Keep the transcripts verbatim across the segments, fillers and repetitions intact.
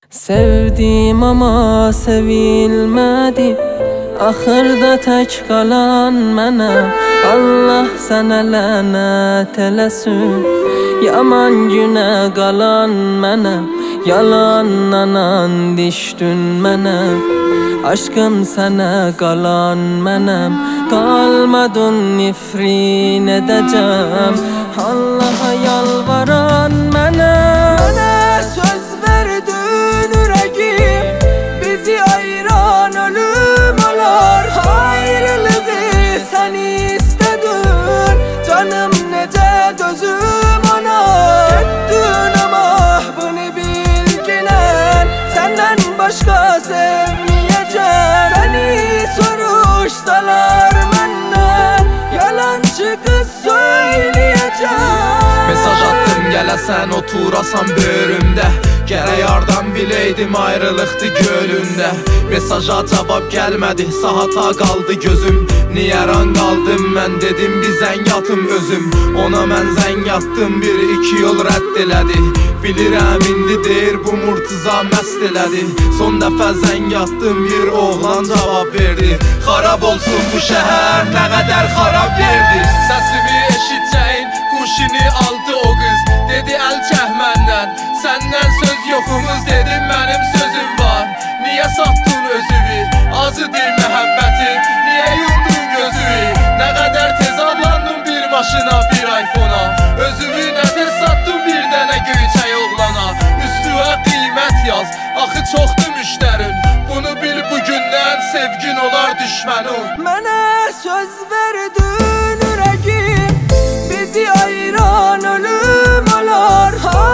Sevdim ama sevilmedim, ahırda tek kalan mənəm. Allah sənə lənət eləsin, yaman günə qalan mənəm. Yalanlanan düşdün mənəm, aşkım sənə qalan mənəm. Qalmadın nifrin edəcəm, Allaha yalvaran mənəm. Mənə söz verdin ürəgim, bizi ayıran ölüm olar. Ayrılığı sen istedin, canım necə dözüm ona. Etdin ama bunu bilginən, senden başka sevmeyeceğim. Seni soruşsalar məndən, yalancı kız söyleyeceğim. Mesaj attım gələsən oturasan bölümdə, gərək yardan bileydim ayrılıqdı gölündə. Mesaja cavab gəlmədi, saata qaldı gözüm. Niyə ran qaldım mən dedim bir zəng atım özüm. Ona mən zəng attım, bir iki yol rədd elədi. Bilirəm indi deyir bu Murtuza məst elədi. Son dəfə zəng attım, bir oğlan cavab verdi. Xarab olsun bu şəhər, nə qədər xarab verdi. Səsimi eşitcəyin, quşini aldı o qız. Dedi əl çək məndən, səndən söz yoxumuz. Dedim mənim sözüm var, niyə satdın özünü? Azıdır məhəbbətim, niyə yumdun gözünü? Nə qədər tez avlandın bir maşına, bir iPhone-a. Özümü nə tez satdın bir dənə göyçək oğlana. Üstüə qiymət yaz, axı çoxdur müştərin. Bunu bil bugündən sevgin olar düşmənin. Mənə söz verdin ürəgim, bizi ayıran ölüm olar.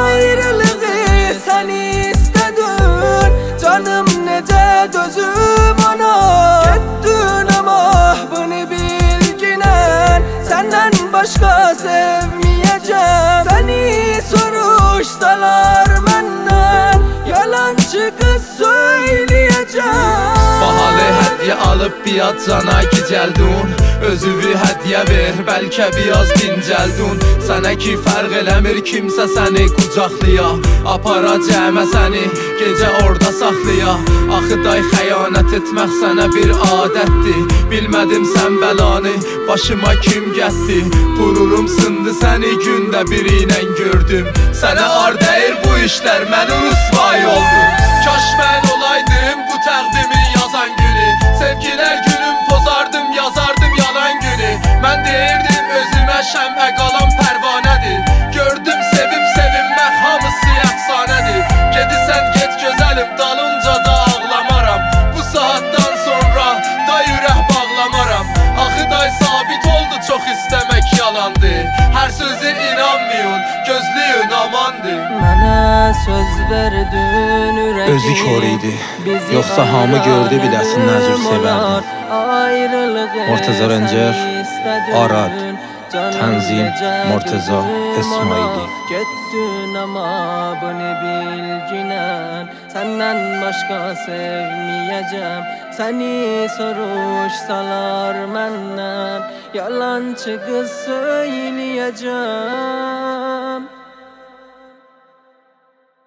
Ayrılığı sen istedin, canım necə dözüm ona. Getdin ama bunu bilginən, senden başka sevmeyeceğim. Seni soruşsalar məndən, yalancı kız söyleyeceğim. Bahalı hədiyyə alıb biat cana gicəldun. Özüvü hədiyyə ver, bəlkə biraz dincəldun. Sənə ki fərq eləmir kimsə səni qucaqlıya. Aparacağımə səni gecə orada saxlıya. Axı day xəyanət etmək sənə bir adətdir. Bilmədim sən bəlanı başıma kim gətdi. Qururum sındı səni gündə biri ilə gördüm. Sənə ar dəyir bu işlər, məni rüsvay oldu. Kaş mən olaydım bu təqdimin yazan günü. Sevgilər günüm pozardım, yazardım yalan günü. Mən deyirdim özümə şəmə qalan pərvanədir. Gördüm sevib sevinmək hamısı əfsanədir. Gedisən get gözəlim, dalınca da ağlamaram. Bu saatdan sonra da ürək bağlamaram. Axı day sabit oldu çox istəmək yalandı. Hər sözə inanmayın, gözləyin amandır. Mənə söz verdin ürəgim, Özü kör idi, yoxsa hamı gördü biləsin nəzür sevərdi. Murteza Rəncər, Arad, Tənzim, Murteza İsmaili. Getdin ama bunu bilginən, senden başka sevmeyeceğim. Seni soruşsalar məndən, yalancı kız söyleyeceğim.